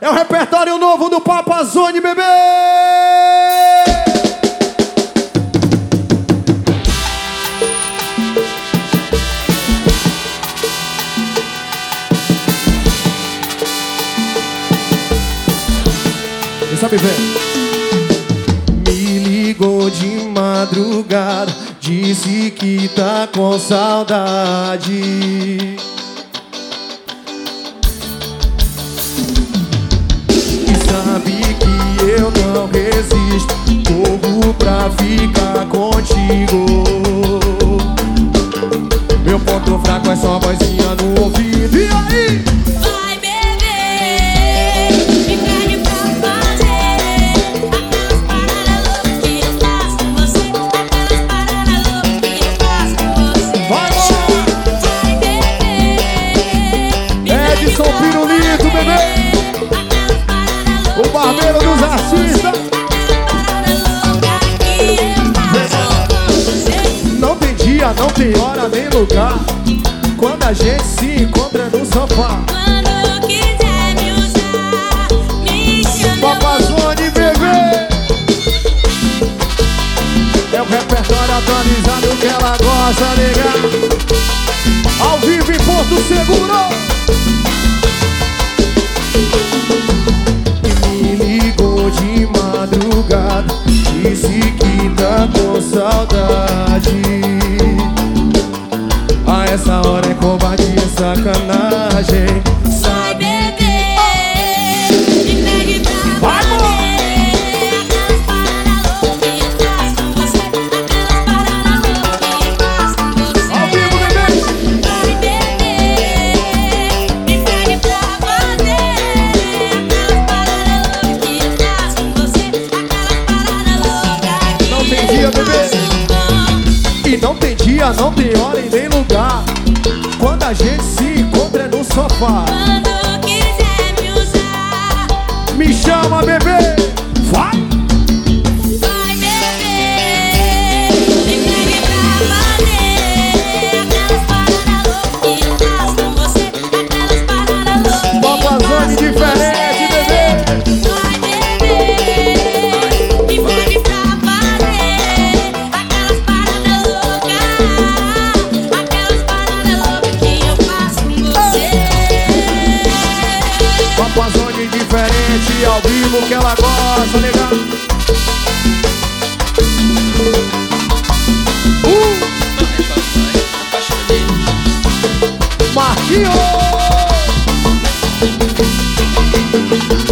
É o repertório novo do Papazone, bebê! Quem sabe ver? Me ligou de madrugada, disse que tá com saudade. Sabe que eu não resisto, corro pra ficar contigo. Meu ponto fraco é só a vozinha no ouvido. E aí? Vai beber, me pede pra fazer aquelas paradas loucas que eu faço com você. Aquelas paradas loucas que eu faço com você. Vai lá! Vai beber, Edson Pirulito, bebê! O barbeiro dos artistas. Não tem dia, não tem hora nem lugar, quando a gente se encontra no sofá. Quando quiser me usar, me chama. Papazone, bebê! É o repertório atualizado que ela gosta, nega. Ao vivo em Porto Seguro. De madrugada, disse que tá com saudade. A essa hora é covardia, sacanagem. Vai beber, me pede pra fazer aquelas paradas loucas que eu faço com você. Aquelas paradas loucas que eu faço com você. Ao vivo, bebê! Vai beber, me pede pra fazer aquelas paradas loucas que eu faço com você. Aquelas paradas loucas que Não tem dia, bebê! E não tem dia, não tem hora e nem lugar, quando a gente se encontra no sofá. Quando quiser me usar, Me chama, bebê! Vai! vai beber, me pede pra fazer aquelas paradas loucas que eu faço com você. Aquelas paradas loucas que eu Papazone faço com diferente, você. bebê! Vai beber, me pede pra fazer aquelas paradas loucas. Aquelas paradas loucas que eu faço com você. Papazone diferente, ao vivo que ela gosta, legal. Marquinhos!